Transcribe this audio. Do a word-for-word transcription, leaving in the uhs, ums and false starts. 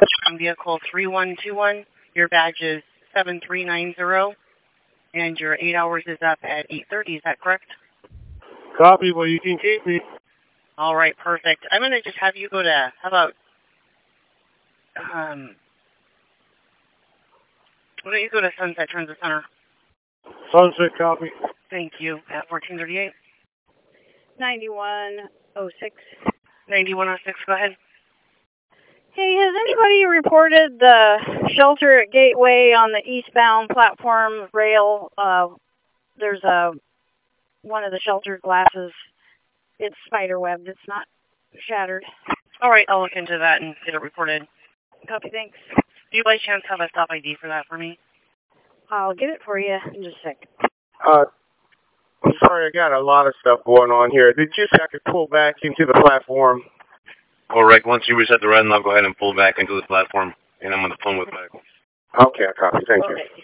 on vehicle three one two one. Your badge is seven three nine zero, and your eight hours is up at eight thirty. Is that correct? Copy. Well, you can keep me. All right, perfect. I'm going to just have you go to, how about, um, why don't you go to Sunset Transit Center? Sunset, copy. Thank you. At fourteen thirty-eight. ninety-one oh six. ninety-one oh six, go ahead. Hey, has anybody reported the shelter at Gateway on the eastbound platform rail? Uh, there's a one of the shelter glasses. It's spiderwebbed. It's not shattered. All right, I'll look into that and get it reported. Copy, thanks. Do you by chance have a stop I D for that for me? I'll get it for you in just a sec. Uh, I'm sorry, I got a lot of stuff going on here. Did you say I could pull back into the platform? All right, once you reset the red, I'll go ahead and pull back into the platform, and I'm on the phone with Mike. Okay, I copy. Thank you. Okay.